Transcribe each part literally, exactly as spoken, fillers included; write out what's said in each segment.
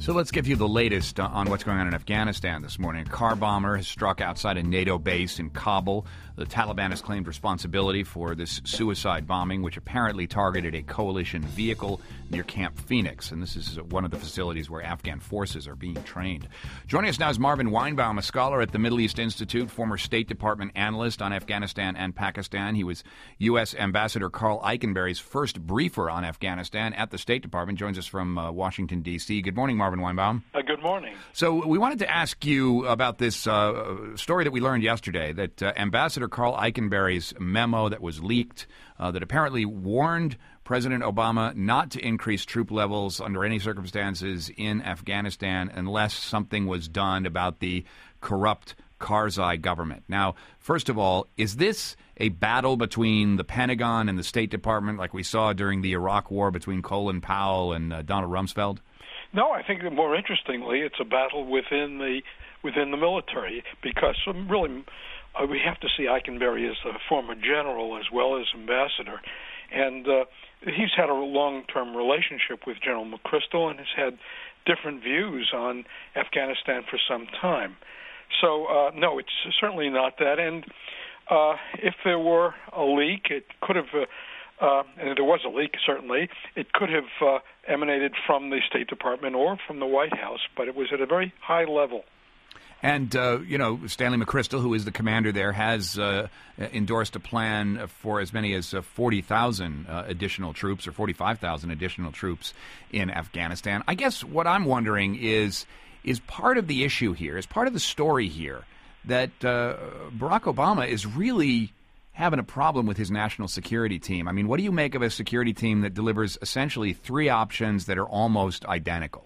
So let's give you the latest on what's going on in Afghanistan this morning. A car bomber has struck outside a NATO base in Kabul. The Taliban has claimed responsibility for this suicide bombing, which apparently targeted a coalition vehicle near Camp Phoenix. And this is one of the facilities where Afghan forces are being trained. Joining us now is Marvin Weinbaum, a scholar at the Middle East Institute, former State Department analyst on Afghanistan and Pakistan. He was U S. Ambassador Carl Eikenberry's first briefer on Afghanistan at the State Department. Joins us from uh, Washington, D C. Good morning, Marvin Weinbaum. Uh, good morning. So we wanted to ask you about this uh, story that we learned yesterday, that uh, Ambassador Carl Eikenberry's memo that was leaked uh, that apparently warned President Obama not to increase troop levels under any circumstances in Afghanistan unless something was done about the corrupt Karzai government. Now, first of all, is this a battle between the Pentagon and the State Department like we saw during the Iraq War between Colin Powell and uh, Donald Rumsfeld? No, I think that more interestingly, it's a battle within the within the military, because um, really uh, we have to see Eikenberry as a former general as well as ambassador, and uh, he's had a long-term relationship with General McChrystal and has had different views on Afghanistan for some time. So, uh, no, it's certainly not that. And uh, if there were a leak, it could have, uh, uh, and there was a leak, certainly, it could have uh, emanated from the State Department or from the White House, but it was at a very high level. And, uh, you know, Stanley McChrystal, who is the commander there, has uh, endorsed a plan for as many as uh, forty thousand uh, additional troops or forty-five thousand additional troops in Afghanistan. I guess what I'm wondering is, is part of the issue here, is part of the story here, that uh, Barack Obama is really having a problem with his national security team. I mean, what do you make of a security team that delivers essentially three options that are almost identical?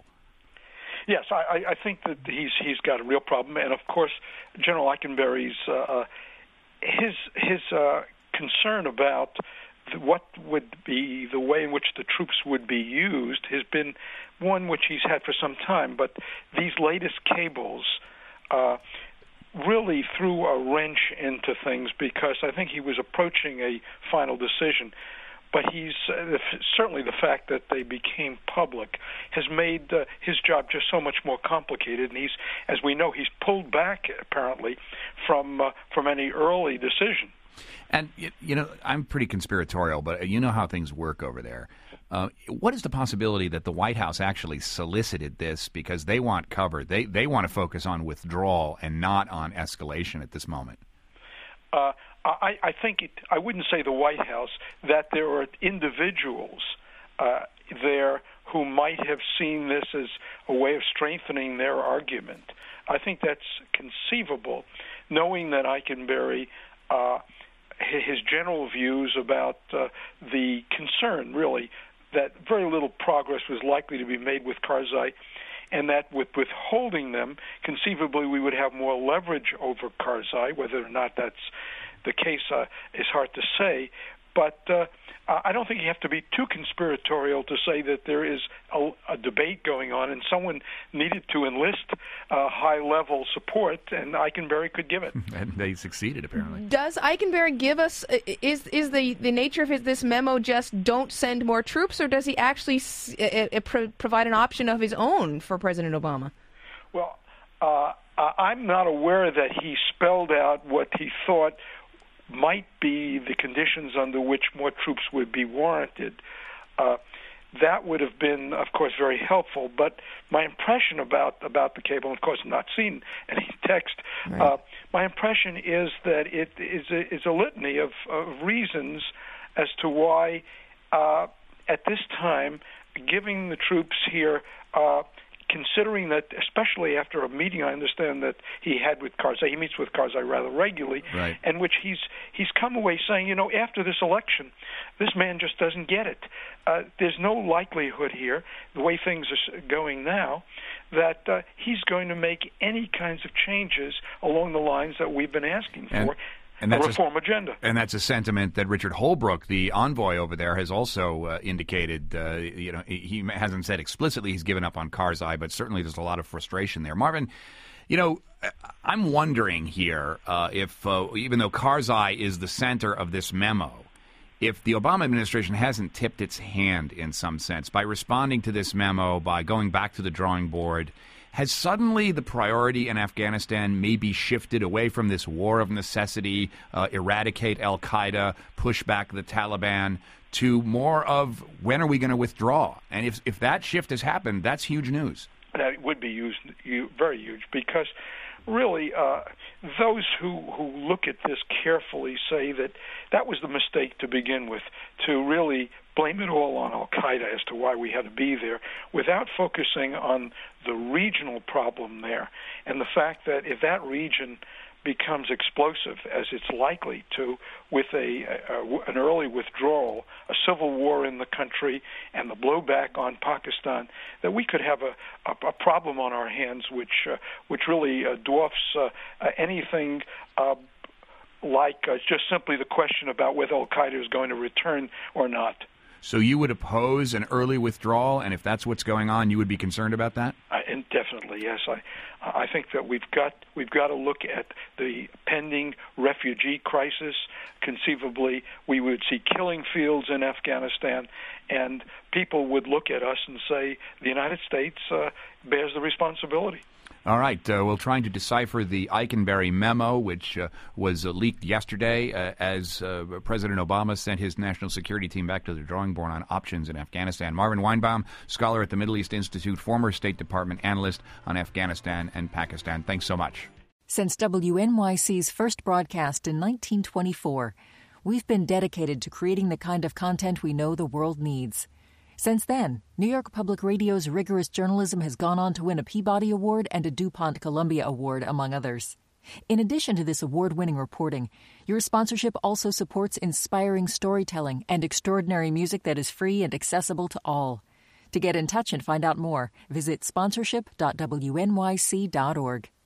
Yes, I, I think that he's he's got a real problem, and of course, General Eikenberry's uh, his his uh, concern about the, what would be the way in which the troops would be used has been one which he's had for some time. But these latest cables uh, really threw a wrench into things, because I think he was approaching a final decision. But he's uh, certainly the fact that they became public has made uh, his job just so much more complicated. And he's, as we know, he's pulled back apparently from uh, from any early decision. And you know, I'm pretty conspiratorial, but you know how things work over there. Uh, what is the possibility that the White House actually solicited this because they want cover? They they want to focus on withdrawal and not on escalation at this moment. Uh, I, I think it, I wouldn't say the White House, that there are individuals uh, there who might have seen this as a way of strengthening their argument. I think that's conceivable, knowing that Eikenberry, uh, his general views about uh, the concern, really, that very little progress was likely to be made with Karzai, and that with withholding them, conceivably we would have more leverage over Karzai. Whether or not that's the case uh, is hard to say, but uh, I don't think you have to be too conspiratorial to say that there is a, a debate going on, and someone needed to enlist uh, high-level support, and Eikenberry could give it. And they succeeded, apparently. Does Eikenberry give us, is is the, the nature of his, this memo just don't send more troops, or does he actually uh, uh, pro- provide an option of his own for President Obama? Well, uh, I'm not aware that he spelled out what he thought might be the conditions under which more troops would be warranted. Uh, that would have been, of course, very helpful. But my impression about, about the cable, and of course not seen any text, right. uh, my impression is that it is a, is a litany of, of reasons as to why, uh, at this time, giving the troops here, uh, considering that, especially after a meeting I understand that he had with Karzai, he meets with Karzai rather regularly, right. in which he's he's come away saying, you know, after this election, this man just doesn't get it. Uh, there's no likelihood here, the way things are going now, that uh, he's going to make any kinds of changes along the lines that we've been asking and- for. And that's a reform a, agenda. And that's a sentiment that Richard Holbrooke, the envoy over there, has also uh, indicated. Uh, you know, he hasn't said explicitly he's given up on Karzai, but certainly there's a lot of frustration there. Marvin, you know, I'm wondering here uh, if, uh, even though Karzai is the center of this memo, if the Obama administration hasn't tipped its hand in some sense by responding to this memo, by going back to the drawing board, has suddenly the priority in Afghanistan maybe shifted away from this war of necessity, uh, eradicate al-Qaeda, push back the Taliban, to more of when are we going to withdraw? And if if that shift has happened, that's huge news. That would be used, you, very huge, because really uh, those who, who look at this carefully say that that was the mistake to begin with, to really blame it all on al-Qaeda as to why we had to be there, without focusing on the regional problem there and the fact that if that region becomes explosive, as it's likely to, with a, a an early withdrawal, a civil war in the country, and the blowback on Pakistan, that we could have a, a, a problem on our hands which uh, which really uh, dwarfs uh, uh, anything uh, like uh, just simply the question about whether al-Qaeda is going to return or not. So you would oppose an early withdrawal, and if that's what's going on, you would be concerned about that? Uh, and definitely, yes. I I think that we've got we've got to look at the pending refugee crisis. Conceivably, we would see killing fields in Afghanistan, and people would look at us and say the United States uh, bears the responsibility. All right. Uh, we're trying to decipher the Eikenberry memo, which uh, was uh, leaked yesterday uh, as uh, President Obama sent his national security team back to the drawing board on options in Afghanistan. Marvin Weinbaum, scholar at the Middle East Institute, former State Department analyst on Afghanistan and Pakistan. Thanks so much. Since W N Y C's first broadcast in nineteen twenty-four, we've been dedicated to creating the kind of content we know the world needs. Since then, New York Public Radio's rigorous journalism has gone on to win a Peabody Award and a DuPont Columbia Award, among others. In addition to this award-winning reporting, your sponsorship also supports inspiring storytelling and extraordinary music that is free and accessible to all. To get in touch and find out more, visit sponsorship dot w n y c dot org.